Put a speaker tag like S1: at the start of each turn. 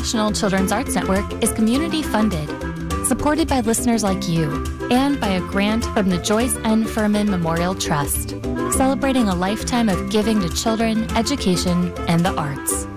S1: National Children's Arts Network is community funded, supported by listeners like you, and by a grant from the Joyce N. Furman Memorial Trust, celebrating a lifetime of giving to children, education, and the arts.